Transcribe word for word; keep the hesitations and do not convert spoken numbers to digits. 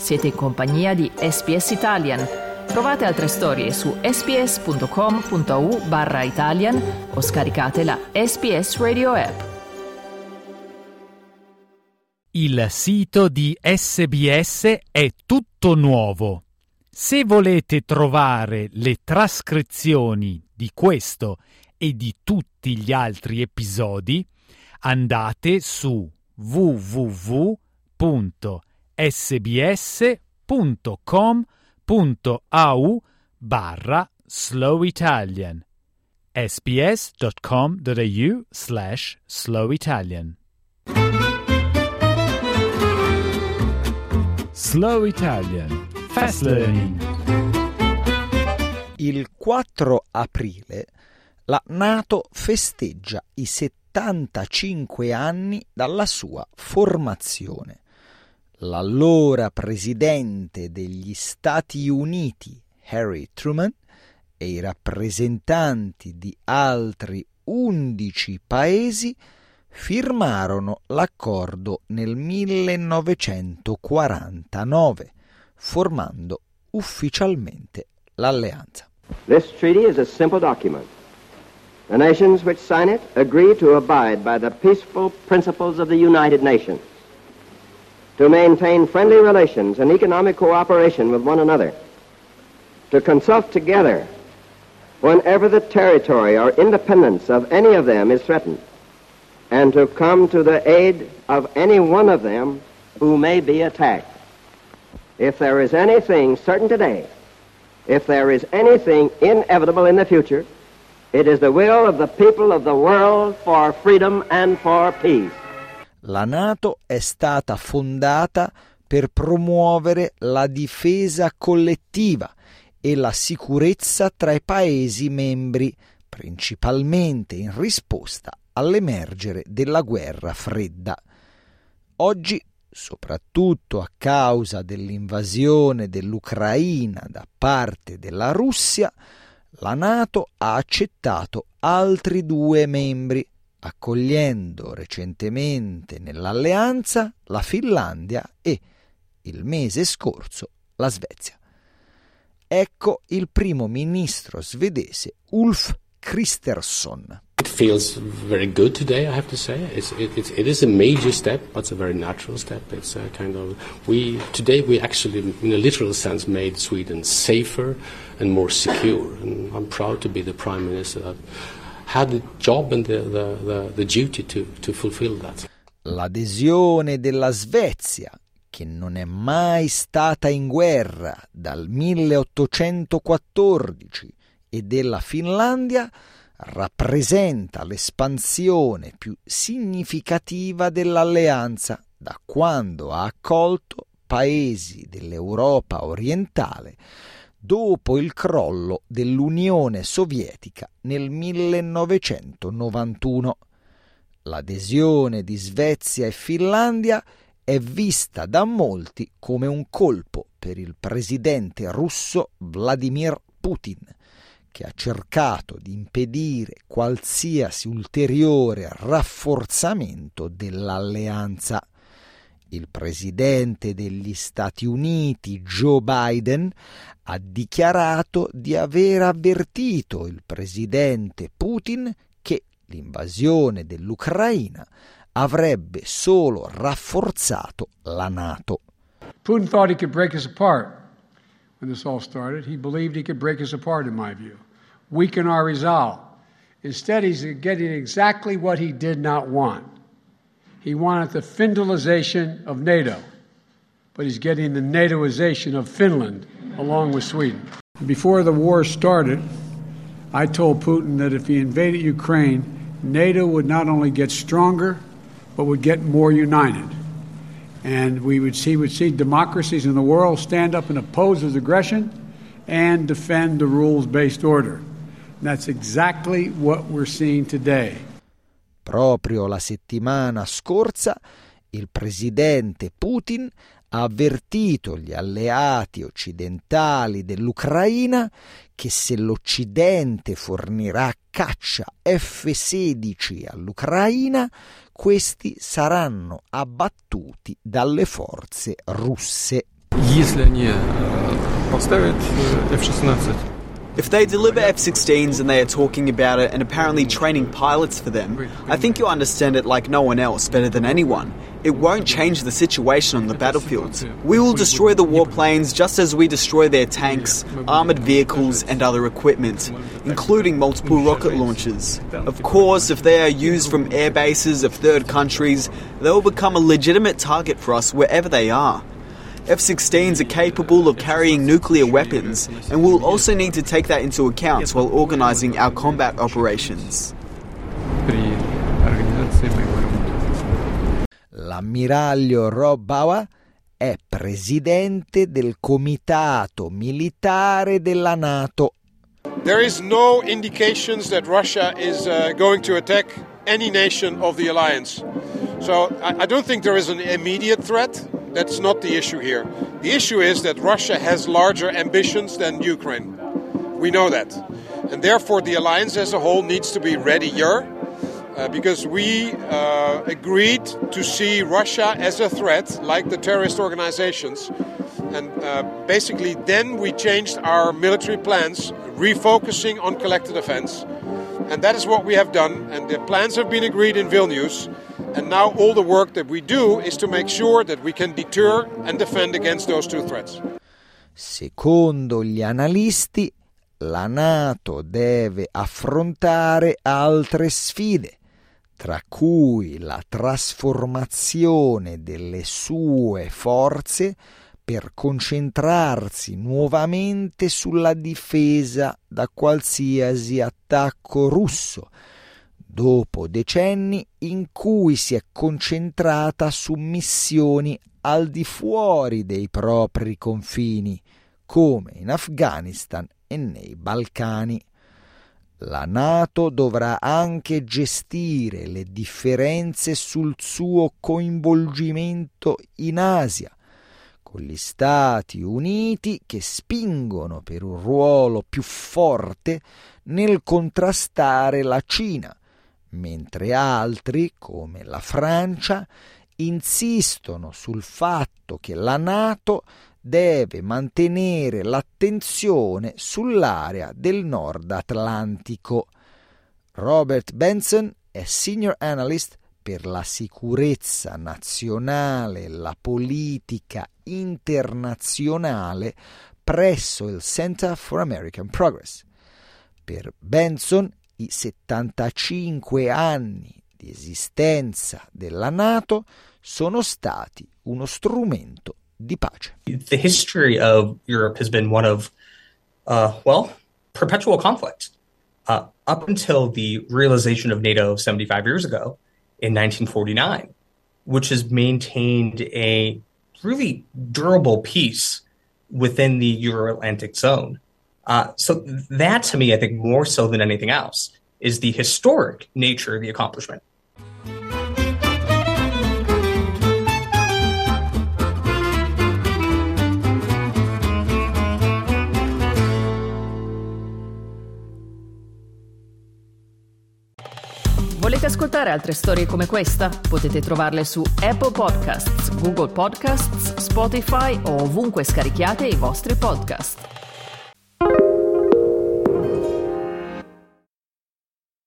Siete in compagnia di S B S Italian. Trovate altre storie su sbs.com.au barra Italian o scaricate la S B S Radio app. Il sito di S B S è tutto nuovo. Se volete trovare le trascrizioni di questo e di tutti gli altri episodi, andate su w w w punto s b s punto com punto a u barra slow italian sbs.com.au slash slow Italian. Slow Italian Fast Learning. Il quattro aprile la NATO festeggia i settantacinque anni dalla sua formazione. L'allora presidente degli Stati Uniti, Harry Truman, e i rappresentanti di altri undici paesi firmarono l'accordo nel millenovecentoquarantanove, formando ufficialmente l'alleanza. This treaty is a simple document. The nations which sign it agree to abide by the peaceful principles of the United Nations, to maintain friendly relations and economic cooperation with one another, to consult together whenever the territory or independence of any of them is threatened, and to come to the aid of any one of them who may be attacked. If there is anything certain today, if there is anything inevitable in the future, it is the will of the people of the world for freedom and for peace. La NATO è stata fondata per promuovere la difesa collettiva e la sicurezza tra i Paesi membri, principalmente in risposta all'emergere della guerra fredda. Oggi, soprattutto a causa dell'invasione dell'Ucraina da parte della Russia, la NATO ha accettato altri due membri, accogliendo recentemente nell'alleanza la Finlandia e, il mese scorso, la Svezia. Ecco il primo ministro svedese Ulf Kristersson. It feels very good today, I have to say. It's, it, it, it is a major step, but it's a very natural step. It's a kind of we today we actually, in a literal sense, made Sweden safer and more secure. And I'm proud to be the Prime Minister that had the job and the, the, the, the duty to, to fulfill that. L'adesione della Svezia, che non è mai stata in guerra dal milleottocentoquattordici, e della Finlandia rappresenta l'espansione più significativa dell'alleanza da quando ha accolto paesi dell'Europa orientale dopo il crollo dell'Unione Sovietica nel millenovecentonovantuno. L'adesione di Svezia e Finlandia è vista da molti come un colpo per il presidente russo Vladimir Putin, che ha cercato di impedire qualsiasi ulteriore rafforzamento dell'alleanza. Il presidente degli Stati Uniti, Joe Biden, ha dichiarato di aver avvertito il presidente Putin che l'invasione dell'Ucraina avrebbe solo rafforzato la NATO. Putin thought he could break us apart. When this all started, he believed he could break us apart, in my view, weaken our resolve. Instead, he's getting exactly what he did not want. He wanted the Finlandization of NATO, but he's getting the NATOization of Finland along with Sweden. Before the war started, I told Putin that if he invaded Ukraine, NATO would not only get stronger, but would get more united. And we would see, would see democracies in the world stand up and oppose his aggression and defend the rules-based order. And that's exactly what we're seeing today. Proprio la settimana scorsa il presidente Putin ha avvertito gli alleati occidentali dell'Ucraina che se l'Occidente fornirà caccia F sedici all'Ucraina, questi saranno abbattuti dalle forze russe. Если они поставят эф шестнадцать. If they deliver F sixteens and they are talking about it and apparently training pilots for them, I think you'll understand it like no one else, better than anyone. It won't change the situation on the battlefield. We will destroy the warplanes just as we destroy their tanks, armoured vehicles and other equipment, including multiple rocket launchers. Of course, if they are used from air bases of third countries, they will become a legitimate target for us wherever they are. F sixteens are capable of carrying nuclear weapons, and we'll also need to take that into account while organising our combat operations. L'ammiraglio Rob Bauer è presidente del Comitato Militare della NATO. There is no indications that Russia is uh, going to attack any nation of the alliance. So I, I don't think there is an immediate threat. That's not the issue here. The issue is that Russia has larger ambitions than Ukraine. We know that. And therefore the alliance as a whole needs to be readier uh, because we uh, agreed to see Russia as a threat, like the terrorist organizations. And uh, basically then we changed our military plans, refocusing on collective defense. And that is what we have done. And the plans have been agreed in Vilnius. And now all the work that we do is to make sure that we can deter and defend against those two threats. Secondo gli analisti, la NATO deve affrontare altre sfide, tra cui la trasformazione delle sue forze per concentrarsi nuovamente sulla difesa da qualsiasi attacco russo, dopo decenni in cui si è concentrata su missioni al di fuori dei propri confini, come in Afghanistan e nei Balcani. La NATO dovrà anche gestire le differenze sul suo coinvolgimento in Asia, con gli Stati Uniti che spingono per un ruolo più forte nel contrastare la Cina, mentre altri, come la Francia, insistono sul fatto che la NATO deve mantenere l'attenzione sull'area del Nord Atlantico. Robert Benson è Senior Analyst per la sicurezza nazionale e la politica internazionale presso il Center for American Progress. Per Benson, i settantacinque anni di esistenza della NATO sono stati uno strumento di pace. The history of Europe has been one of, uh, well, perpetual conflict. Uh, up until the realization of NATO seventy-five years ago in nineteen forty-nine, which has maintained a really durable peace within the Euro-Atlantic zone. Uh, so that, to me, I think more so than anything else, is the historic nature of the accomplishment. Volete ascoltare altre storie come questa? Potete trovarle su Apple Podcasts, Google Podcasts, Spotify o ovunque scarichiate i vostri podcast.